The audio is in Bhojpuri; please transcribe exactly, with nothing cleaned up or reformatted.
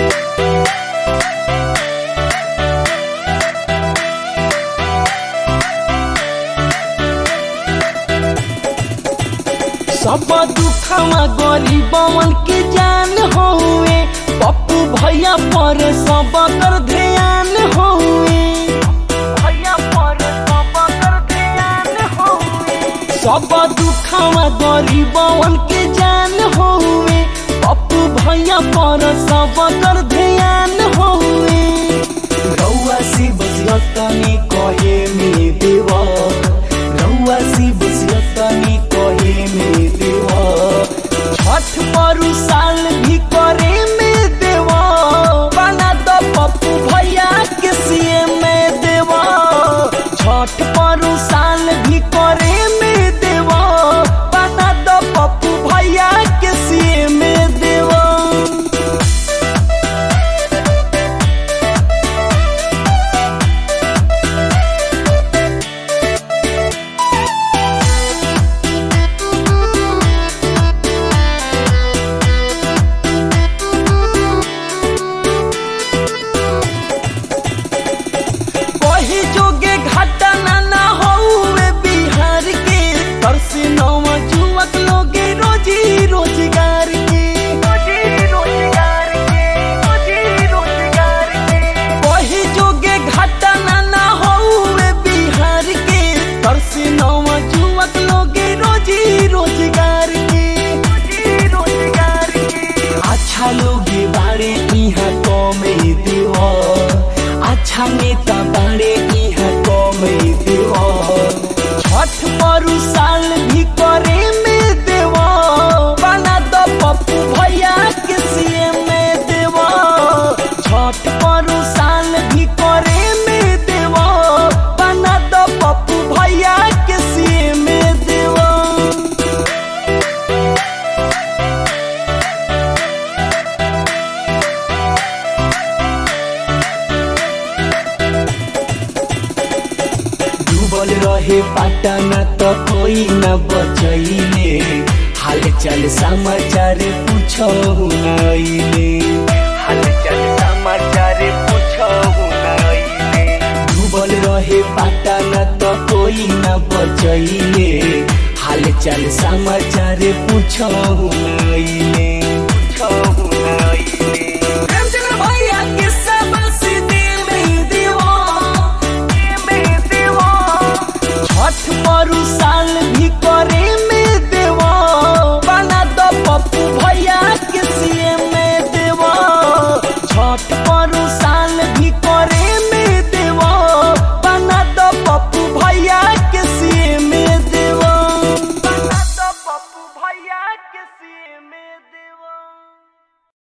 सब दुखवा गरीबवन के जान होए, पप्पू भैया पर सब कर ध्यान होए, भैया पर सब कर ध्यान होए। सब दुखवा गरीबवन के जान होए, पप्पू भैया पर सब कर ध्यान होए। रउआ से बसियतनी कहे में देवा, रउआ से बसियतनी कहे में देवा। छठ परू साल भी करे में देवा, बना दो पप्पू भैया के सीएम में देवा। छठ परू साल भी करे में देवा, बना दो पप्पू भैया के सीएम में देवा। रोजगार के रोजगार के रोजगार के वही जोगे घटना ना होवे बिहार के, तरसी नवा जुवक लोगे रोजी रोजगार के रोजगार के। अच्छा लोगे बाड़े इहाँ कमे देवा, अच्छा नेता बाड़े इहाँ कमे देवा। छठ परू साल भी करे में देवा, बना दो पप्पू भैया के सीएम में देवा। छठ परू साल भी करे में देवा, बना दो पप्पू भैया के सीएम में देवा। डूबल रहे पटना तो कोई न बचैले, हाल चल समाचार पूछहु नइले, हाल चल समाचार पूछहु नइले। डूबल रहे पटना तो कोई न बचैले, हाल चल समाचार पूछहु नइले।